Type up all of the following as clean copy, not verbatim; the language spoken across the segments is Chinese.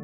第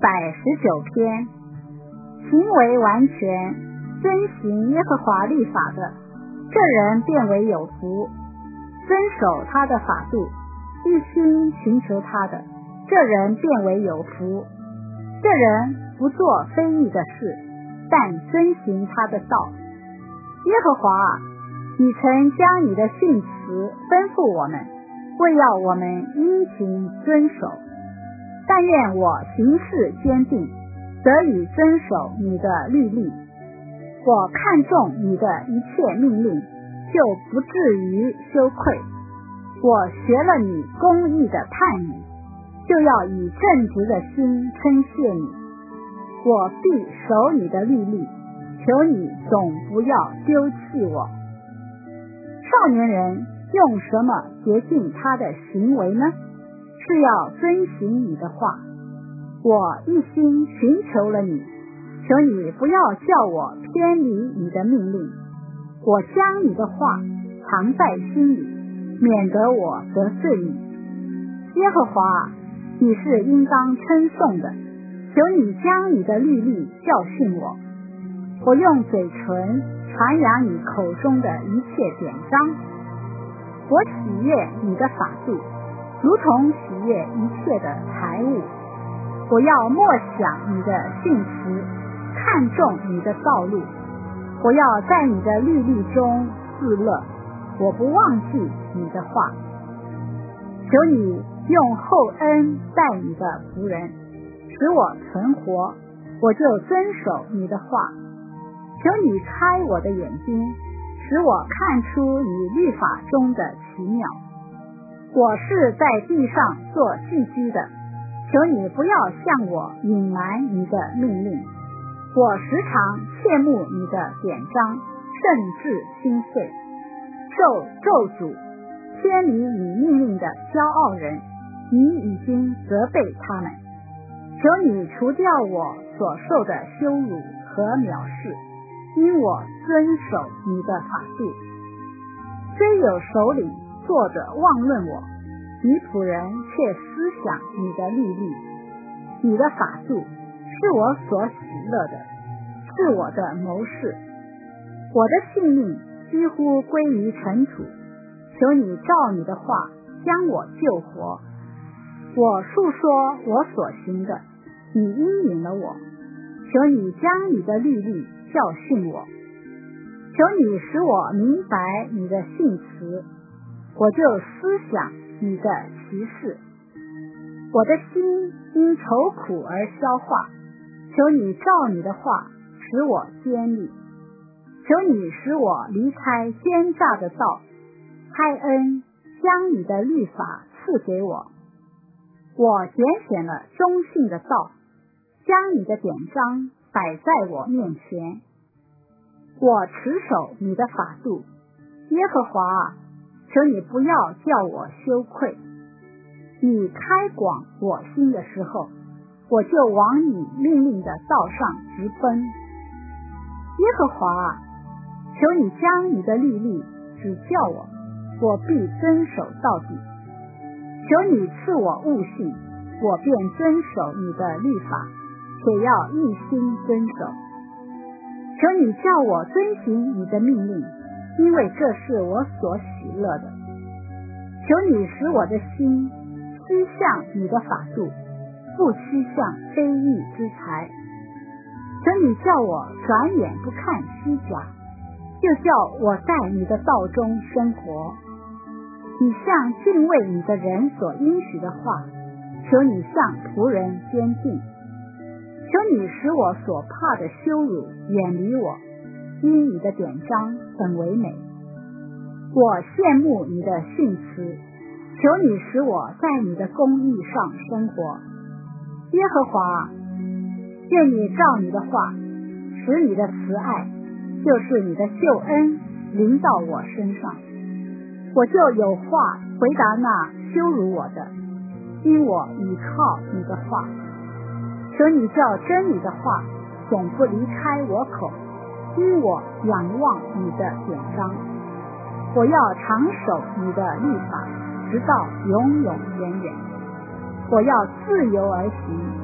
119篇，行为完全，遵行耶和华律法的，这人便为有福；遵守他的法度，一心寻求他的，这人便为有福。这人不做非义的事，但遵行他的道。耶和华啊，你曾将你的训词吩咐我们，为要我们殷勤遵守。但愿我行事坚定，得以遵守你的律例。我看重你的一切命令，就不至于羞愧。我学了你公义的判语，就要以正直的心称谢你。我必守你的律例，求你总不要丢弃我。少年人用什么洁净他的行为呢？是要遵行你的话。我一心寻求了你，求你不要叫我偏离你的命令。我将你的话藏在心里，免得我得罪你。耶和华，你是应当称颂的，求你将你的律例教训我。我用嘴唇传扬你口中的一切典章。我喜悦你的法度，如同喜悦一切的财物。我要默想你的训词，看重你的道路。我要在你的律例中自乐，我不忘记你的话。求你用厚恩待你的仆人，使我存活，我就遵守你的话。求你开我的眼睛，使我看出你律法中的奇妙。我是在地上做寄居的，求你不要向我隐瞒你的命令。我时常切慕你的典章，甚至心碎。受咒诅，偏离你命令的骄傲人，你已经责备他们。求你除掉我所受的羞辱和藐视，因我遵守你的法度。虽有首领坐着妄论我，你仆人却思想你的律例。你的法度是我所喜乐的，是我的谋士。我的性命几乎归于尘土，求你照你的话将我救活。我述说我所行的，你应允了我。求你将你的律例教训我，求你使我明白你的训词，我就思想你的奇事。我的心因愁苦而消化，求你照你的话使我坚立。求你使我离开奸诈的道，开恩将你的律法赐给我。我拣选了忠信的道，将你的典章摆在我面前。我持守你的法度，耶和华啊，求你不要叫我羞愧。你开广我心的时候，我就往你命令的道上直奔。耶和华啊，求你将你的律例指教我，我必遵守到底。求你赐我悟性，我便遵守你的律法，且要一心遵守。求你叫我遵行你的命令，因为这是我所喜乐的。求你使我的心趋向你的法度，不趋向非义之财。求你叫我转眼不看虚假，就叫我在你的道中生活。你向敬畏你的人所应许的话，求你向仆人坚定。求你使我所怕的羞辱远离我，因你的典章很为美。我羡慕你的训词，求你使我在你的公义上生活。耶和华，愿你照你的话，使你的慈爱，就是你的救恩临到我身上，我就有话回答那羞辱我的，因我倚靠你的话。求你叫真理的话总不离开我口，因我仰望你的典章。我要常守你的律法，直到永永远远。我要自由而行，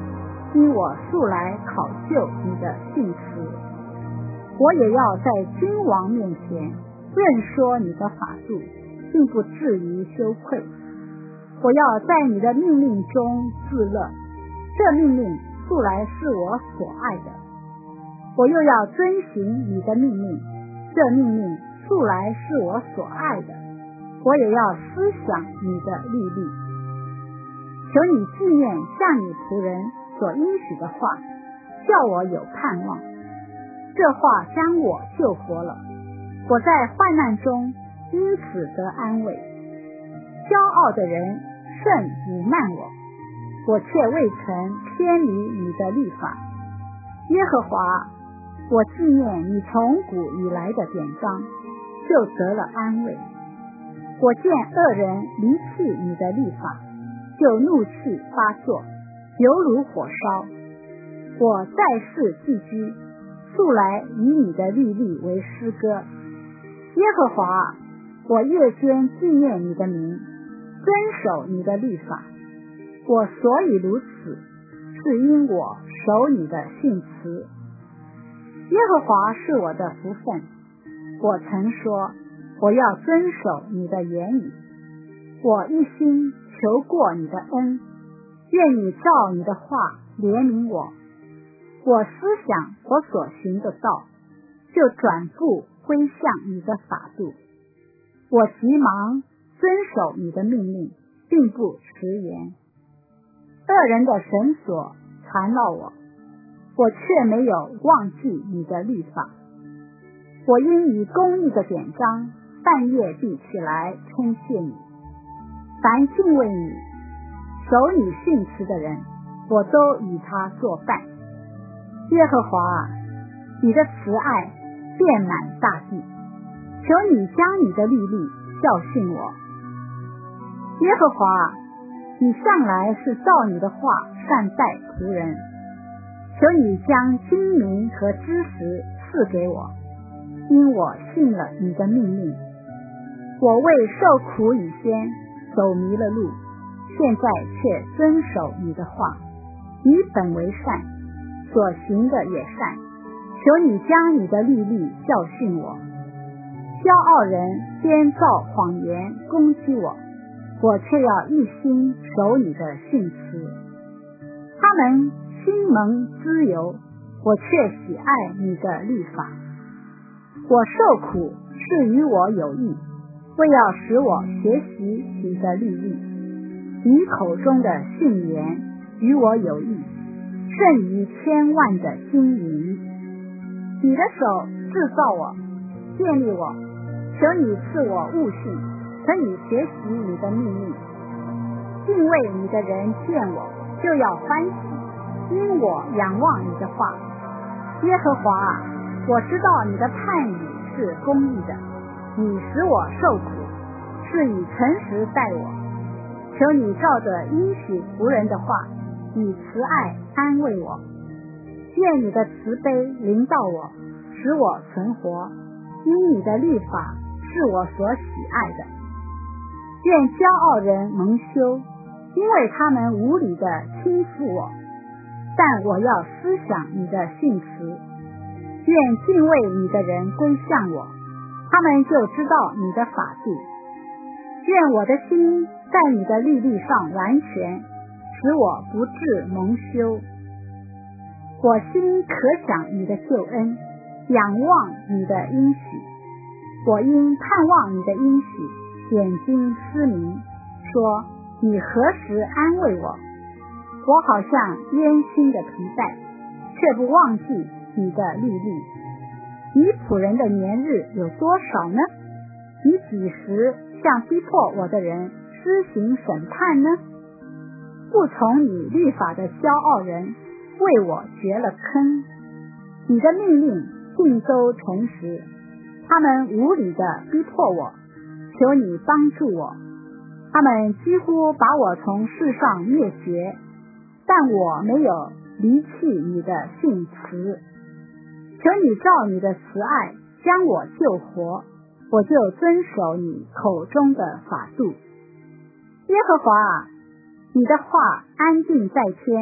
因我素来考究你的信实。我也要在君王面前论说你的法度，并不至于羞愧。我要在你的命令中自乐，这命令素来是我所爱的。我又要遵行你的命令，这命令素来是我所爱的。我也要思想你的律例。求你纪念向你仆人所应许的话，叫我有盼望。这话将我救活了，我在患难中因此得安慰。骄傲的人甚辱慢我却未曾偏离你的律法。耶和华，我纪念你从古以来的典章，就得了安慰。我见恶人离弃你的律法，就怒气发作，犹如火烧。我在世寄居，素来以你的律例为诗歌。耶和华，我夜间纪念你的名，遵守你的律法。我所以如此，是因我守你的训词。耶和华是我的福分，我曾说我要遵守你的言语。我一心求过你的恩，愿你照你的话怜悯我。我思想我所行的道，就转步归向你的法度。我急忙遵守你的命令，并不迟延。恶人的绳索缠绕我却没有忘记你的律法。我因你公义的典章，半夜必起来称谢你。凡敬畏你、守你训词的人，我都与他作伴。耶和华啊，你的慈爱遍满大地，求你将你的律例教训我。耶和华啊，你向来是照你的话善待仆人，求你将精明和知识赐给我，因我信了你的命令。我为受苦以先走迷了路，现在却遵守你的话。你本为善，所行的也善，求你将你的律例教训我。骄傲人编造谎言攻击我却要一心守你的训词。他们心蒙脂油，我却喜爱你的律法。我受苦是与我有益，为要使我学习你的律例。你口中的训言与我有益，胜于千万的金银。你的手制造我，建立我，求你赐我悟性，可以学习你的命令。敬畏你的人见我，就要欢喜，因我仰望你的话。耶和华啊，我知道你的判语是公义的，你使我受苦，是以诚实待我。求你照着应许仆人的话，以慈爱安慰我。愿你的慈悲临到我，使我存活，因你的律法是我所喜爱的。愿骄傲人蒙羞，因为他们无理的轻负我，但我要思想你的训词。愿敬畏你的人归向我，他们就知道你的法度。愿我的心在你的律例上完全，使我不致蒙羞。我心可想你的救恩，仰望你的应许。我因盼望你的应许，眼睛失明，说你何时安慰我？我好像烟熏的皮带，却不忘记你的律例。你仆人的年日有多少呢？你几时向逼迫我的人施行审判呢？不从你律法的骄傲人为我掘了坑。你的命令尽都诚实，他们无理的逼迫我，求你帮助我。他们几乎把我从世上灭绝，但我没有离弃你的训词。求你照你的慈爱将我救活，我就遵守你口中的法度。耶和华啊，你的话安定在天，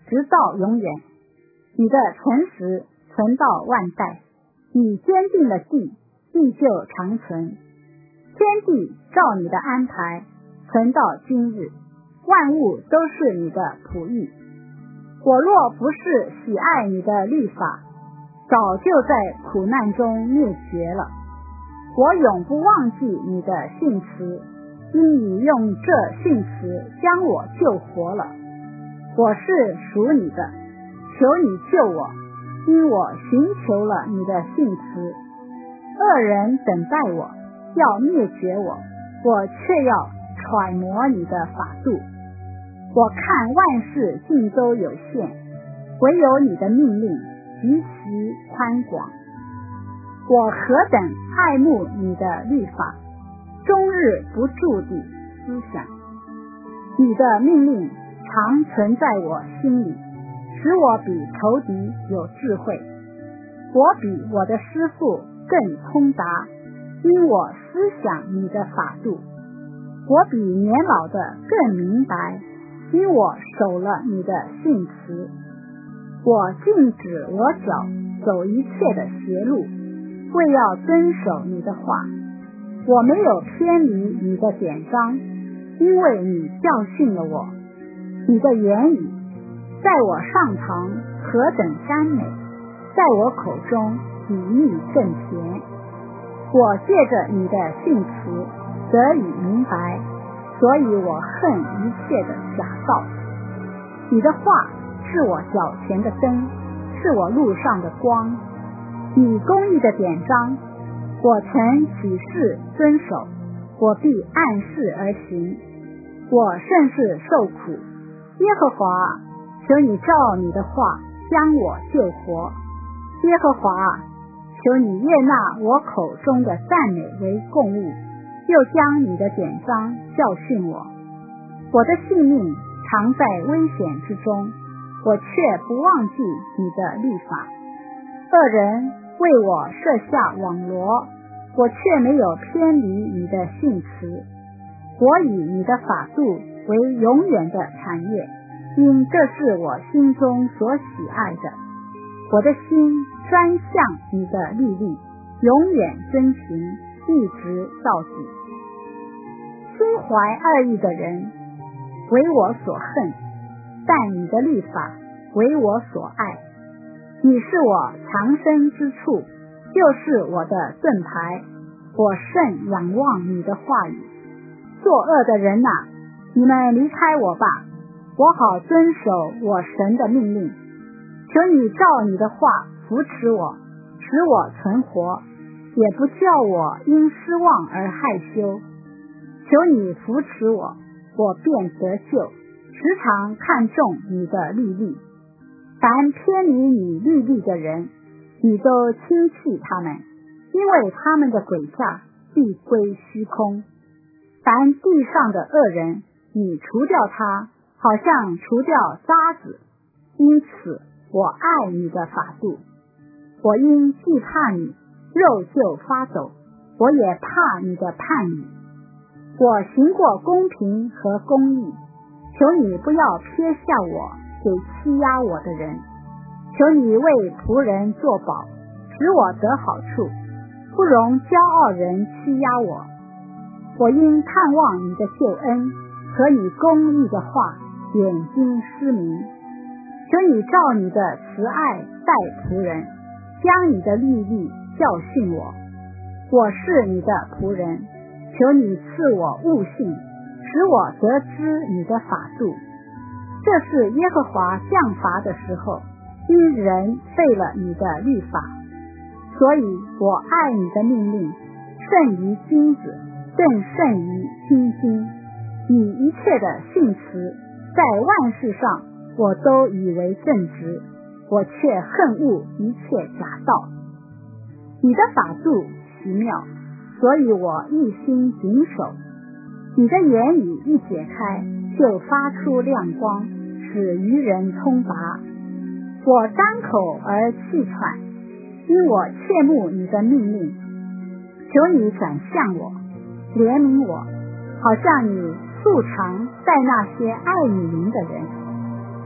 直到永远。你的诚实存到万代，你坚定了地，地就长存。天地照你的安排，存到今日，万物都是你的仆役。我若不是喜爱你的律法，早就在苦难中灭绝了。我永不忘记你的训词，因你用这训词将我救活了。我是属你的，求你救我，因我寻求了你的训词。恶人等待我，要灭绝我，我却要揣摩你的法度。我看万事尽都有限，唯有你的命令极其宽广。我何等爱慕你的律法，终日不住地思想。你的命令常存在我心里，使我比仇敌有智慧。我比我的师父更通达，因我思想你的法度。我比年老的更明白，因我守了你的训词。我禁止我脚走一切的邪路，为要遵守你的话。我没有偏离你的典章，因为你教训了我。你的言语在我上膛何等甘美，在我口中比蜜更甜。我借着你的训词得以明白，所以我恨一切的假道。你的话是我脚前的灯，是我路上的光。你公义的典章，我曾起誓遵守，我必按事而行。我甚是受苦，耶和华，求你照你的话将我救活。耶和华，求你悦纳我口中的赞美为供物，又将你的典章教训我。我的性命常在危险之中，我却不忘记你的律法。恶人为我设下网罗，我却没有偏离你的训词。我以你的法度为永远的产业，因这是我心中所喜爱的。我的心专向你的律例，永远遵行，一直到底。心怀二意的人为我所恨，但你的律法为我所爱。你是我藏身之处，又是我的盾牌，我甚仰望你的话语。作恶的人哪，你们离开我吧，我好遵守我神的命令。求你照你的话扶持我，使我存活，也不叫我因失望而害羞。求你扶持我，我便得救，时常看重你的律例。凡偏离你律例的人，你都轻弃他们，因为他们的诡诈必归虚空。凡地上的恶人，你除掉他，好像除掉渣子。因此我爱你的法度。我因惧怕你，肉就发抖，我也怕你的判语。我行过公平和公义，求你不要撇下我给欺压我的人。求你为仆人作保，使我得好处，不容骄傲人欺压我。我因盼望你的救恩和你公义的话，眼睛失明。求你照你的慈爱待仆人，将你的律例教训我。我是你的仆人，求你赐我悟性，使我得知你的法度。这是耶和华降罚的时候，因人废了你的律法。所以我爱你的命令，胜于金子，更胜于金金。你一切的训词，在万事上我都以为正直，我却恨恶一切假道。你的法度奇妙，所以我一心谨守。你的言语一解开，就发出亮光，使愚人通达。我张口而气喘，因我切慕你的命令。求你转向我，怜悯我，好像你素常待那些爱你名的人。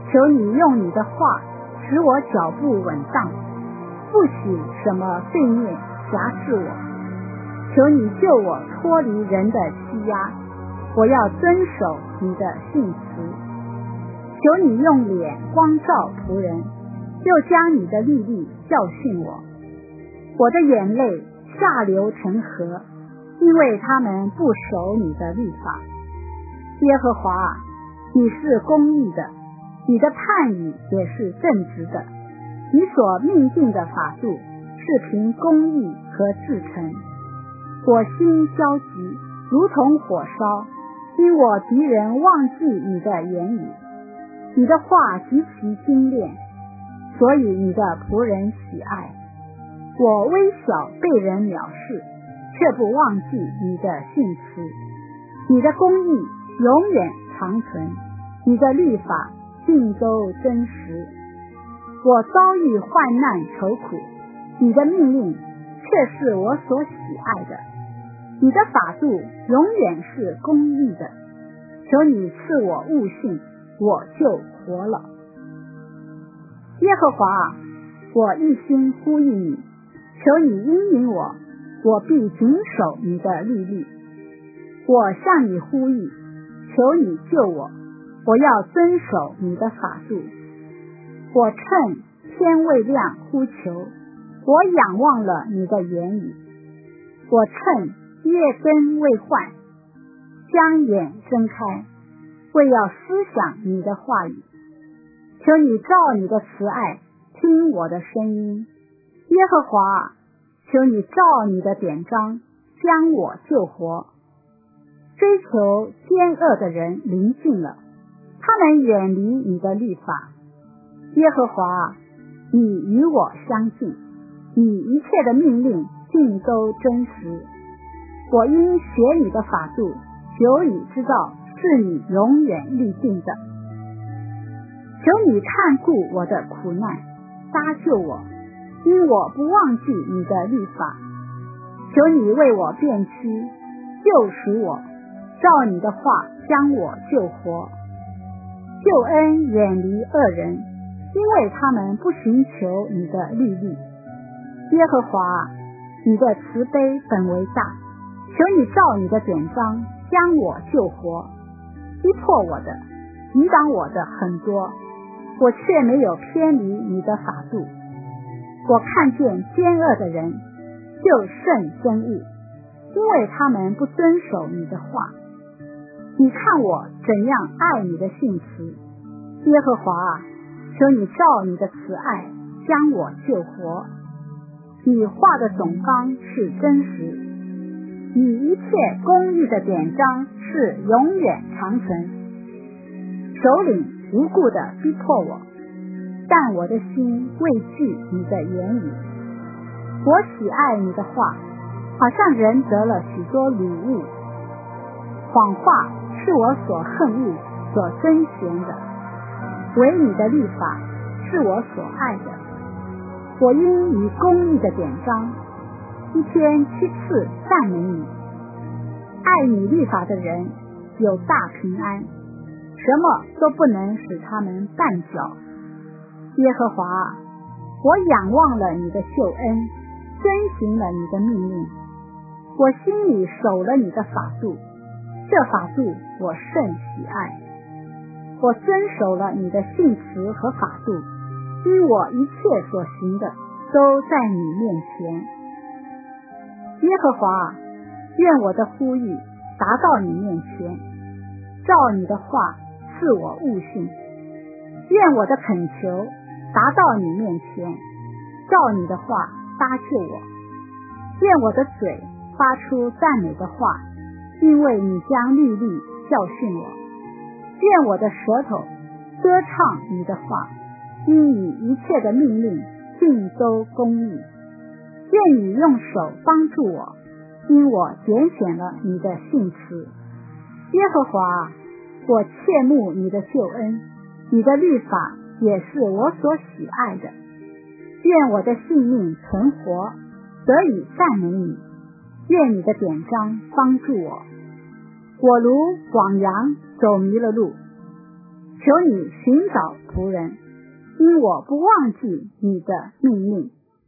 求你用你的话使我脚步稳当，不许什么罪孽辖制我。求你救我脱离人的欺压，我要遵守你的信词。求你用脸光照仆人，又将你的律例教训我。我的眼泪下流成河，因为他们不守你的律法。耶和华，你是公义的，你的判语也是正直的，你所命定的法度是凭公义和至诚。我心焦急，如同火烧，因我敌人忘记你的言语。你的话极其精炼，所以你的仆人喜爱。我微小被人藐视，却不忘记你的信词。你的公义永远长存，你的律法尽都真实。我遭遇患难愁苦，你的命令却是我所喜爱的。你的法度永远是公义的，求你赐我悟性，我就活了。耶和华，我一心呼吁你，求你应允我，我必谨守你的律例。我向你呼吁，求你救我，我要遵守你的法度。我趁天未亮呼求，我仰望了你的言语。我趁夜更未换，将眼睁开，为要思想你的话语。求你照你的慈爱听我的声音。耶和华，求你照你的典章将我救活。追求奸恶的人临近了，他们远离你的律法。耶和华，你与我相近，你一切的命令尽都真实。我因学你的法度，久已知道是你永远立定的。求你看顾我的苦难，搭救我，因我不忘记你的律法。求你为我辨屈，救赎我，照你的话将我救活。救恩远离恶人，因为他们不寻求你的律例。耶和华，你的慈悲本为大，求你照你的典章将我救活。逼迫我的，抵挡我的很多，我却没有偏离你的法度。我看见奸恶的人，就甚憎恶，因为他们不遵守你的话。你看我怎样爱你的信词。耶和华，求你照你的慈爱将我救活。你话的总纲是真实，你一切公义的典章是永远长存。首领无故的逼迫我，但我的心畏惧你的言语。我喜爱你的话，好像人得了许多礼物。谎话是我所恨恶所憎嫌的，唯你的律法是我所爱的。我因你公义的典章，一天7次赞美你。爱你律法的人有大平安，什么都不能使他们绊脚。耶和华，我仰望了你的救恩，遵行了你的命令。我心里守了你的法度，这法度我甚喜爱。我遵守了你的信词和法度，因我一切所行的都在你面前。耶和华，愿我的呼吁达到你面前，照你的话赐我悟性。愿我的恳求达到你面前，照你的话搭救我。愿我的嘴发出赞美的话，因为你将律例教训我。愿我的舌头歌唱你的话，因你一切的命令尽都公义。愿你用手帮助我，因我拣选了你的信词。耶和华，我切慕你的救恩，你的律法也是我所喜爱的。愿我的性命存活，得以赞美你。愿你的典章帮助我。我如往羊走迷了路， 求你寻找仆人，因我不忘记你的命令。